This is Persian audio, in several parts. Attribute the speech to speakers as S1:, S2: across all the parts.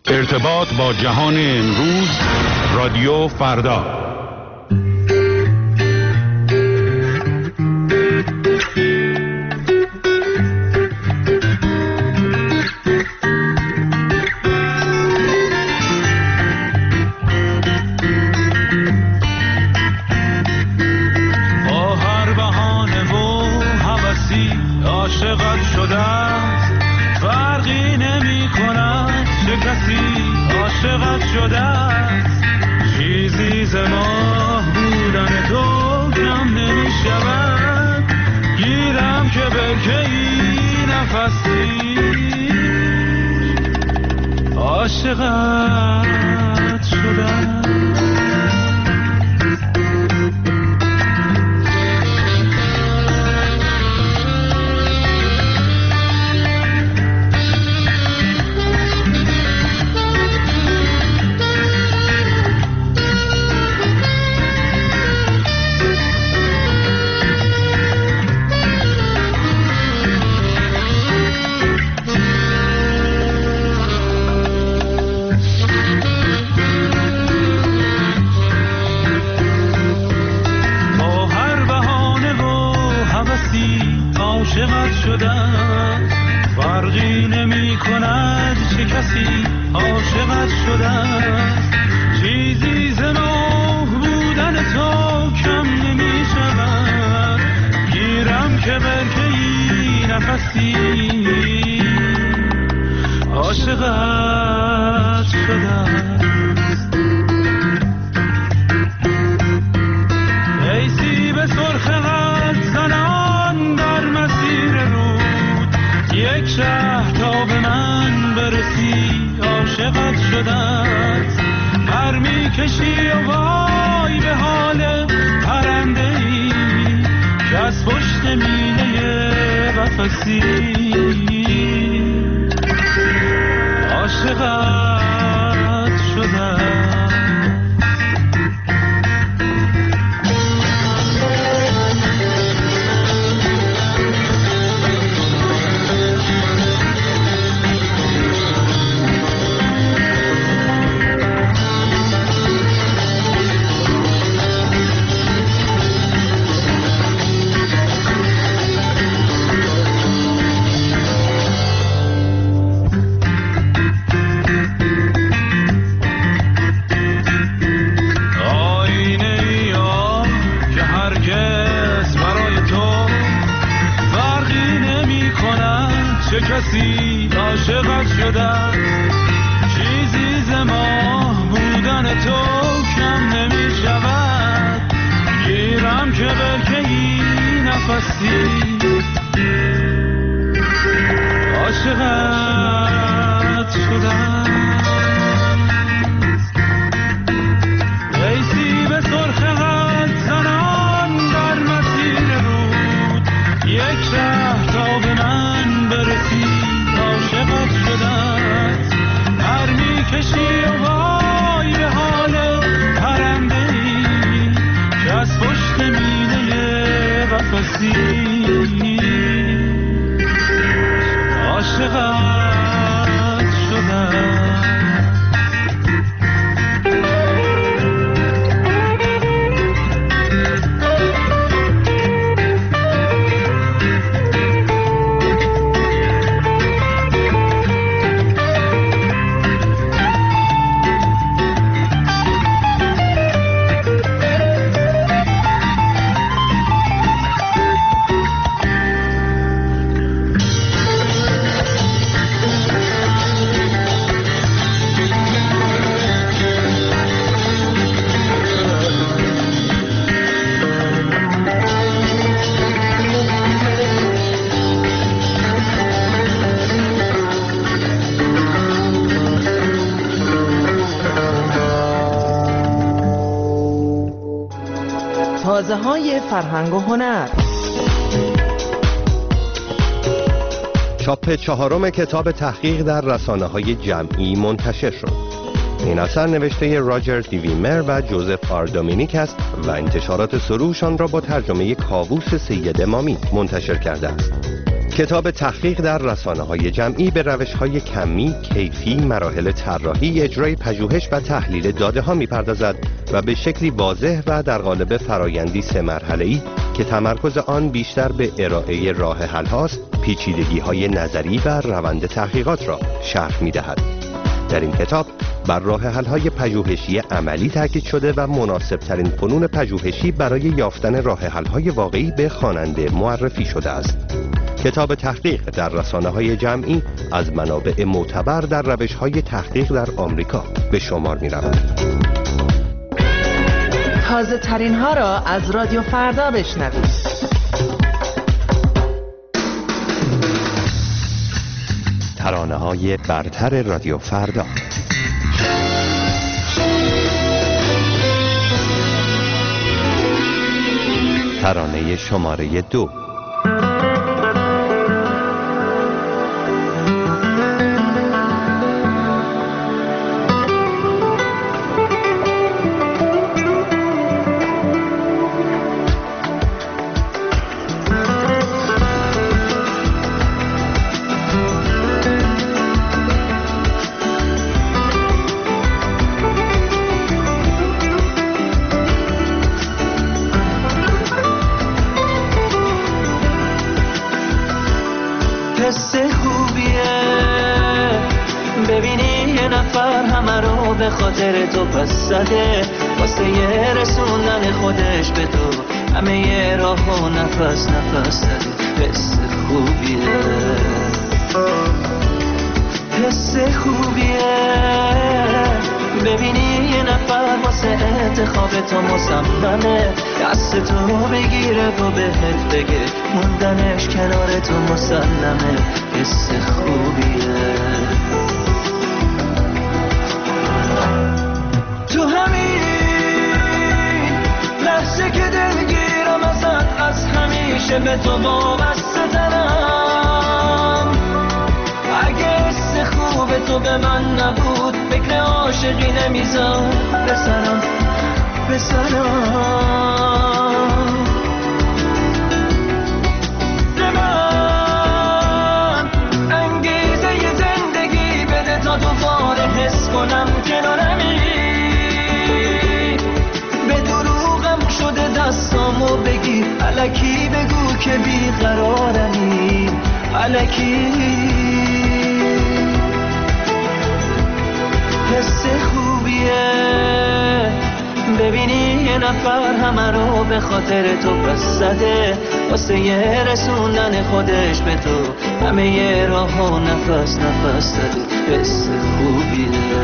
S1: ارتباط با جهان امروز، رادیو فردا.
S2: عاشقت شده است، فرقی نمی کند چه کسی عاشقت شده است. چیزی ز ماه بودن تو کم نمی شود، گیرم که برکه‌ای نفسی عاشقت شده است. عاشقت شده است، فرقی نمی کند چه کسی عاشقت شده است. چیزی ز نوح بودن تو کم نمی شود، گیرم که برکه‌ای نفسی عاشقت شده است. ای سیب سرخ قد زنان در مسیر رود، یک شه تا به من برسی عاشقت شده است. پر می کشی و وای به حال پرنده ای که از پشت میله قفسی عاشقت شده است. چه کسی عاشقت شده است، چیزی ز ماه بودن تو کم نمی شود، گیرم که برکه‌ای نفسی عاشقت شده است. ای سیب سرخ قد زنان در مسیر رود، یک شه تا به من برسی عاشقت شده است. پر می کشی و وای به حال پرنده ای که از پشت میله قفسی عاشقت شده است.
S3: تازه‌های فرهنگ و هنر.
S4: چاپ 4 کتاب تحقیق در رسانه‌های جمعی منتشر شد. این اثر نوشته راجر دیویمر و جوزف آر دومینیک است و انتشارات سروش آن را با ترجمه کاووس سید امامی منتشر کرده است. کتاب تحقیق در رسانه‌های جمعی به روش‌های کمی، کیفی، مراحل طراحی، اجرای پژوهش و تحلیل داده‌ها می‌پردازد و به شکلی واضح و در قالب فرایندی 3 مرحله‌ای که تمرکز آن بیشتر به ارائه راه حل‌هاست، پیچیدگی‌های نظری و روند تحقیقات را شرح می‌دهد. در این کتاب بر راه حل‌های پژوهشی عملی تاکید شده و مناسب‌ترین فنون پژوهشی برای یافتن راه حل‌های واقعی به خواننده معرفی شده است. کتاب تحقیق در رسانه‌های جمعی از منابع معتبر در روش‌های تحقیق در آمریکا به شمار می‌رود.
S3: تازه ترین ها را از رادیو فردا بشنوید.
S4: ترانه‌های برتر رادیو فردا. ترانه شماره 2.
S5: به خاطر تو پس زده واسه یه رسوندن خودش به تو همه یه راه و نفس نفس زده. حس خوبیه، حس خوبیه ببینی یه نفر واسه انتخاب تو مصممه، دست تو بگیره و بهت بگه موندنش کنار تو مسلمه. حس خوبیه تو همین لحظه که دلگیرم ازت، از همیشه به تو وابسته ترم. اگه حس خوب تو به من نبود فکر عاشقی نمیذار بسرم به من انگیزه ی زندگی بده تا دوباره حس کنم کنارمی. دستامو بگی الکی بگو که بیقرارمی الکی. حس خوبیه ببینی یه نفر همه رو به خاطر تو پس زده واسه یه رسوندن خودش به تو همه یه راه و نفس نفس زده. حس خوبیه،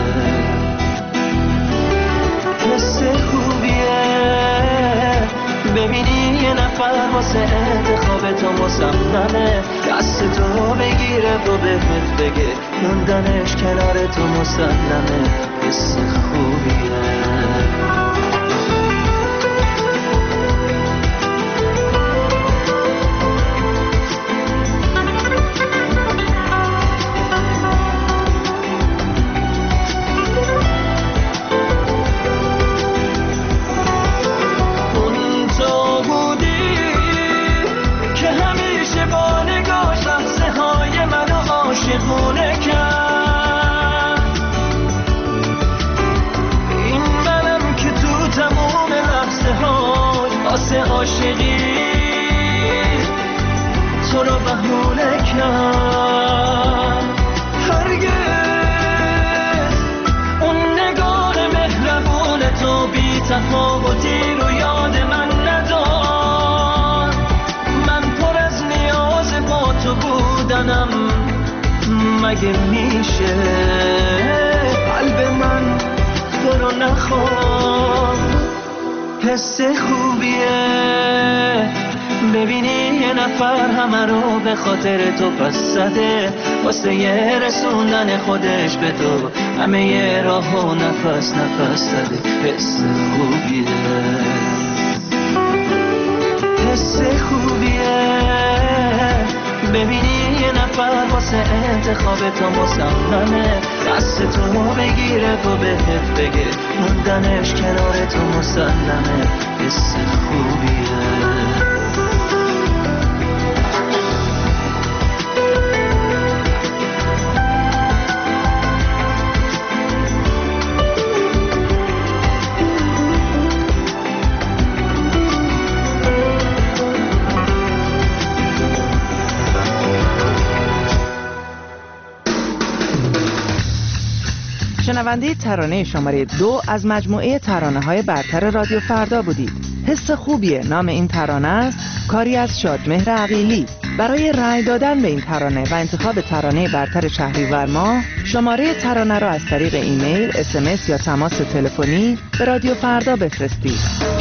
S5: حس خوبیه ببینی یه نفر واسه انتخاب تو مصممه، دست تو بگیره و بهت بگه موندنش کنار تو مسلمه. حس خوبیه عاشقی تو رو بهونه کرد. هرگز اون نگاه مهربون تو بی تفاوتی رو یاد من ندار. من پر از نیاز با تو بودنم، مگه میشه قلب من تو رو نخواد. حس خوبیه ببینی یه نفر همه رو به خاطر تو پس زده واسه یه رسوندن خودش به تو همه یه راه و نفس نفس زده. حس خوبیه، حس خوبیه ببینی یه نفر واسه انتخاب تو مصممه، دست تو بگیره و بهت بگه موندنش کنار تو مسلمه. حس خوبیه
S3: شنونده ترانه شماره 2 از مجموعه ترانه‌های برتر رادیو فردا بودید. حس خوبیه نام این ترانه است، کاری از شادمهر عقیلی. برای رأی دادن به این ترانه و انتخاب ترانه برتر شهریور ماه، شماره ترانه را از طریق ایمیل، SMS یا تماس تلفنی به رادیو فردا بفرستید.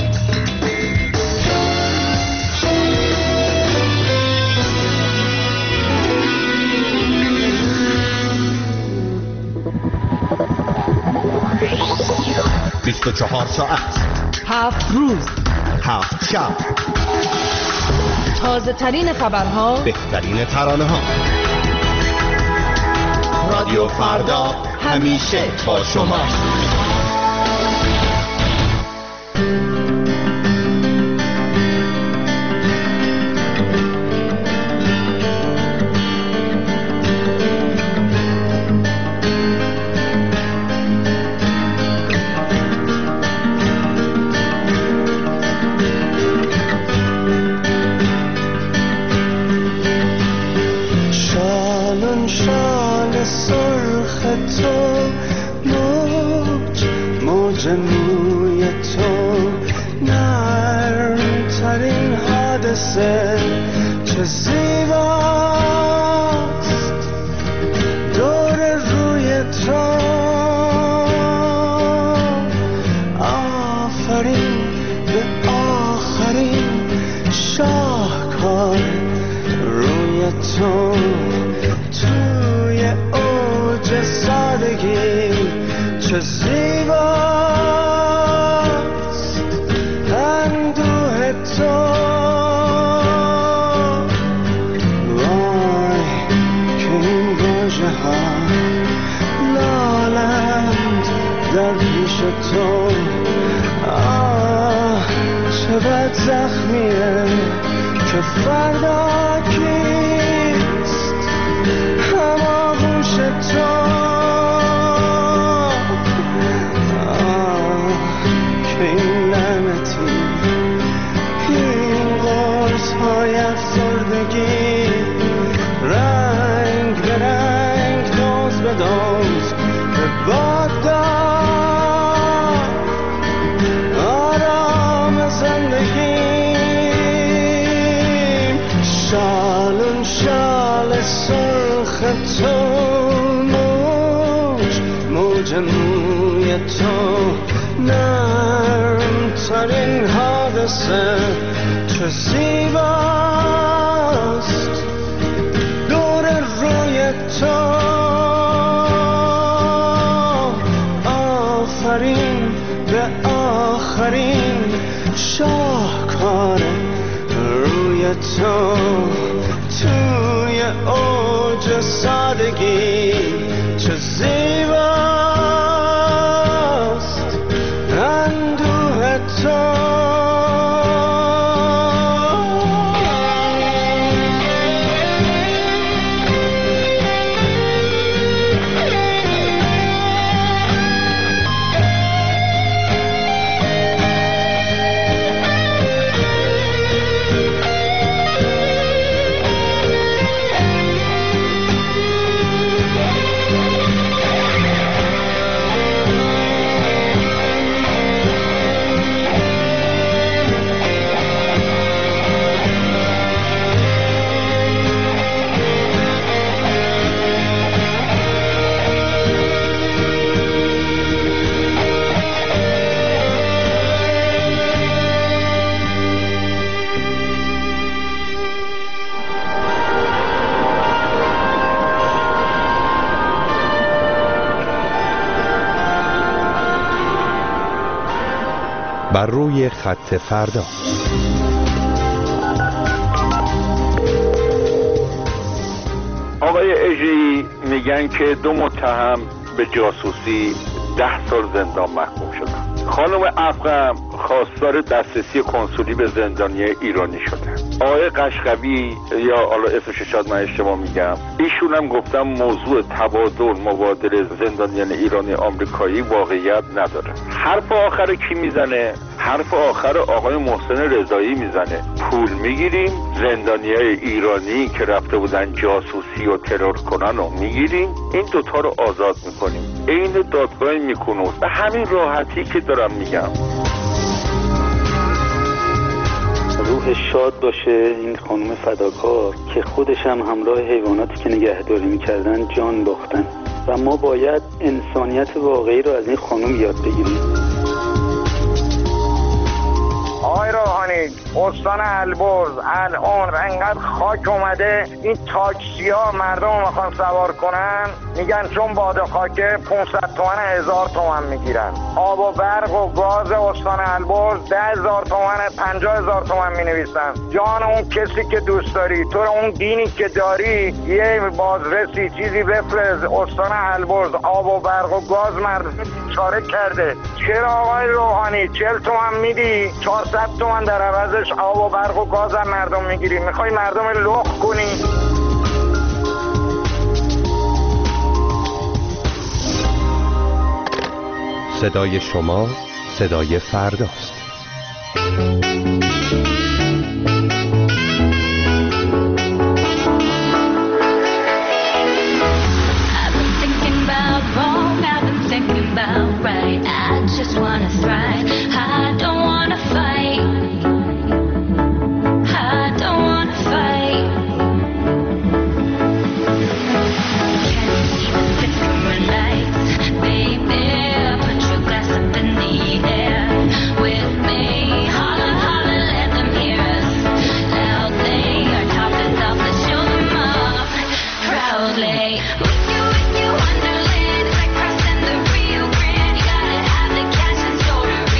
S4: بیست و 24 ساعت
S3: 7 روز
S4: 7 شب،
S3: تازه ترین خبرها،
S4: بهترین ترانه ها. رادیو فردا همیشه با شما.
S5: موی تو نرم ترین حادثه، چه زیباست دور روی تو. آفرین به آخرین شاهکار روی تو، توی اوج سادگی چه زیباست اندوه تو. وای که این واژه ها لالند در پیش تو. آه چه بد زخمیه که فردا کیست هماغوش تو. رنگ به رنگ، دوز به دوز به باد داد آرام زندگیم. شالون شال سرخ تو، موج موی تو نرم ترین حادثه، چه زیباست دور روی تو. آفرین به آخرین شاهکار روی تو، توی اوج سادگی چه زیباست اندوه تو.
S4: بر روی خط فردا.
S6: آقای اژه‌ای میگن که 2 متهم به جاسوسی 10 سال زندان محکوم شدن. خانم افغان خواستار دسترسی کنسولی به زندانی ایرانی شدن. آقای قشقوی یا حالا اسمش شاید من اشتباه میگم، ایشون هم گفتم موضوع تبادل مبادله زندانیان ایرانی آمریکایی واقعیت نداره. حرف آخر کی میزنه؟ حرف آخر آقای محسن رضایی میزنه. پول میگیریم، زندانیای ایرانی که رفته بودن جاسوسی و ترور کنن رو میگیریم، این دوتا رو آزاد میکنیم. این دادگاه میکنوس به همین راحتی که دارم میگم.
S7: روح شاد باشه این خانم فداکار که خودش هم همراه حیواناتی که نگهداری میکردن جان باختن و ما باید انسانیت واقعی رو از این خانم یاد بگیریم.
S8: آقای روحانی، استان البرز الان انقدر خاک اومده، این تاکسی ها مردم میخوان سوار کنن، میگن چون باد خاکه 500 تومن 1000 تومن میگیرن. آب و برق و گاز استان البرز 10,000 تومن 50,000 تومن مینویسن. جان اون کسی که دوست داری، تو اون دینی که داری، یه بازرسی چیزی بفرست. استان البرز آب و برق و گاز مردم چاره کرده. چرا آقای روحانی 40 تومن میدی 400 تومن در عوضش آب و برق و گاز هم مردم میگیری؟ میخوای مردم لخ کنی؟
S4: صدای شما صدای فرداست.
S9: Wonderland, like crossing the Rio Grande. You gotta have the cash in store.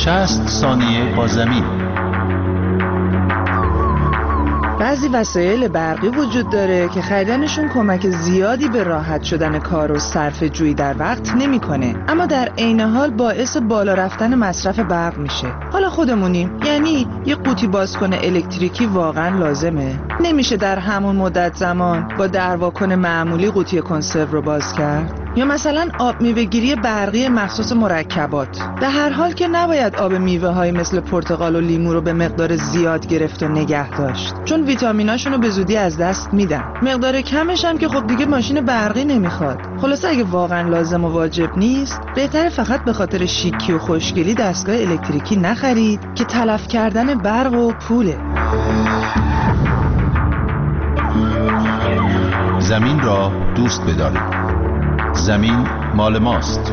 S9: 60 ثانیه با زمین.
S3: بعضی وسایل برقی وجود داره که خریدنشون کمک زیادی به راحت شدن کار و صرف جویی در وقت نمیکنه، اما در عین حال باعث بالا رفتن مصرف برق میشه. حالا خودمونیم، یعنی یه قوطی بازکن الکتریکی واقعا لازمه؟ نمیشه در همون مدت زمان با درواکن معمولی قوطی کنسرو رو باز کرد؟ یا مثلا آب میوه‌گیری برقی مخصوص مرکبات. در هر حال که نباید آب میوه‌های مثل پرتقال و لیمو رو به مقدار زیاد گرفت و نگه داشت، چون ویتامیناشون رو به زودی از دست میدن. مقدار کمش هم که خب دیگه ماشین برقی نمیخواد. خلاصه اگه واقعا لازم و واجب نیست، بهتره فقط به خاطر شیکی و خوشگلی دستگاه الکتریکی نخرید که تلف کردن برق و پوله.
S9: زمین را دوست بدارید. زمین مال ماست.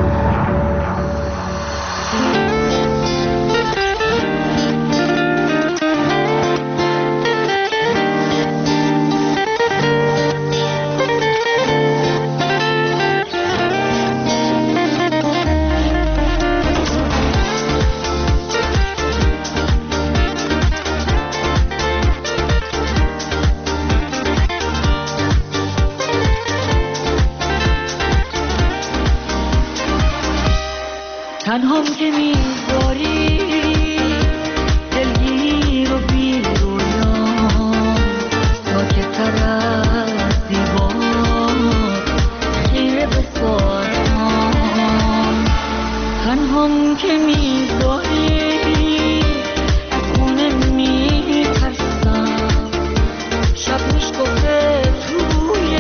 S10: تنهام که میذاری دلگیر و بی رویا، ساکت تر از دیوار خیره به سازم. تنهام که میذاری از خونه میترسم، شب میشکفه توی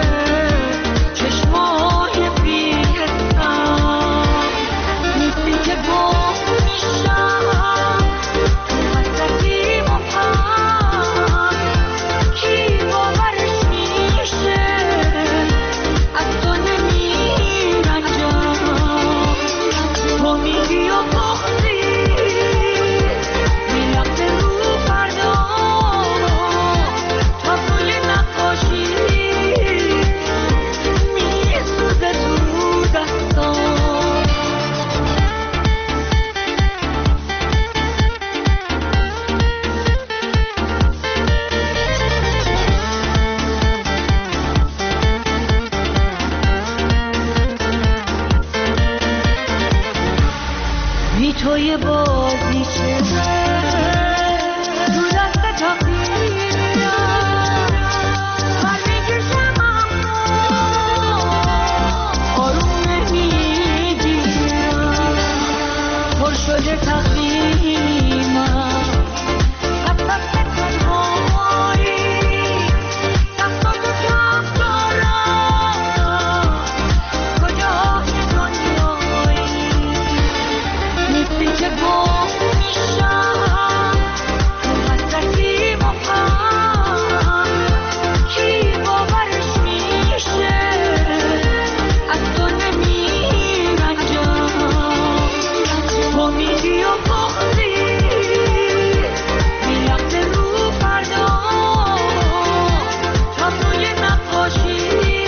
S10: چشمای بی حسم. نیستی که گم میشم تو حسرتی مبهم، کی باورش میشه از تو نمیرنجم. امیدی و بغضی میلغزه رو فردا، تابلوی نقاشی میسوزه تو دستام. بی توی بازی شده تو دست تقدیرم، من میکشم اما آروم نمیگیرم. پر شده تقدیمم قطعت تنهایی، دستاتو کم دارم کجای دنیایی. نیستی که گم میشم تو حسرتی مبهم، کی باورش میشه از تو نمیرنجم. امیدی و بغضی میلغزه رو فردا، تابلوی نقاشی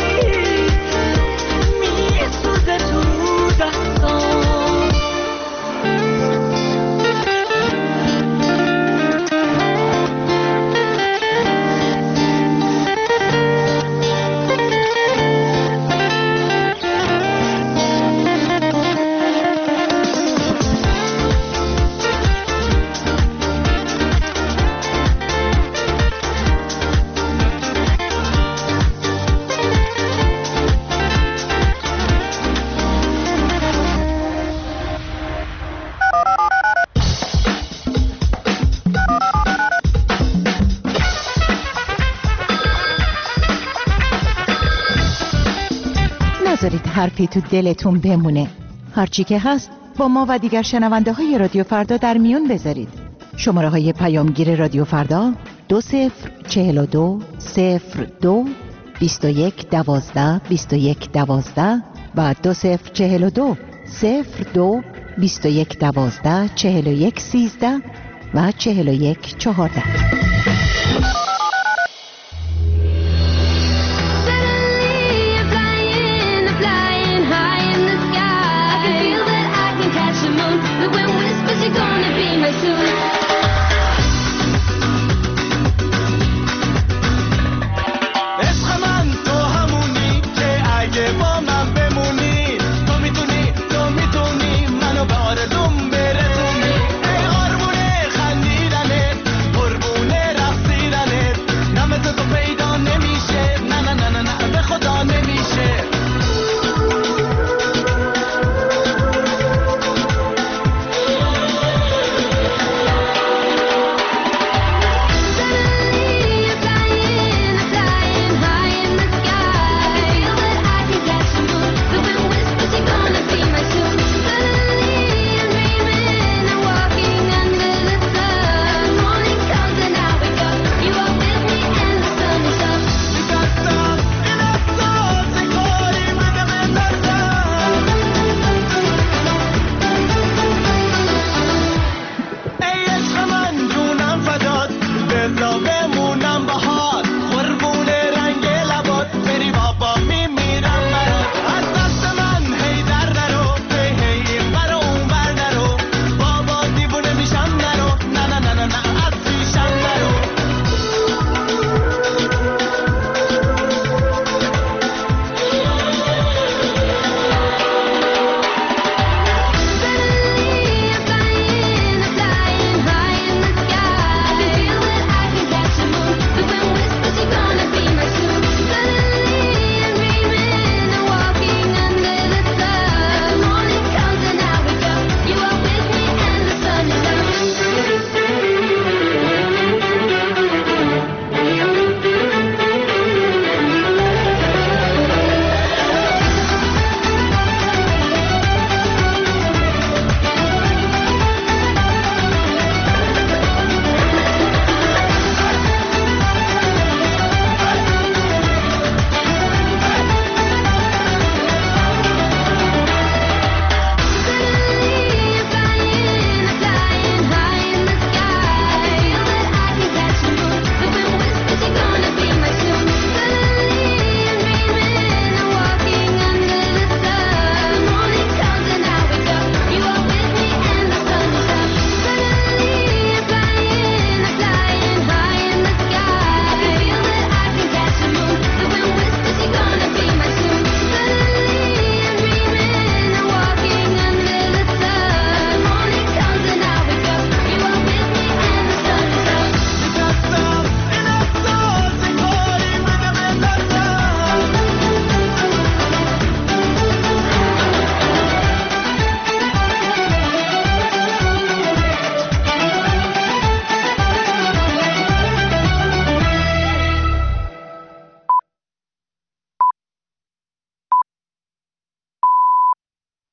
S10: میسوزه تو دستام.
S11: نذارید حرفی تو دلتون بمونه. هرچی که هست با ما و دیگر شنونده های رادیو فردا در میون بذارید. شماره های پیامگیر رادیو فردا 2042 02 21 12 21 12 و 2042 02 21 12 41 13 و 41 14.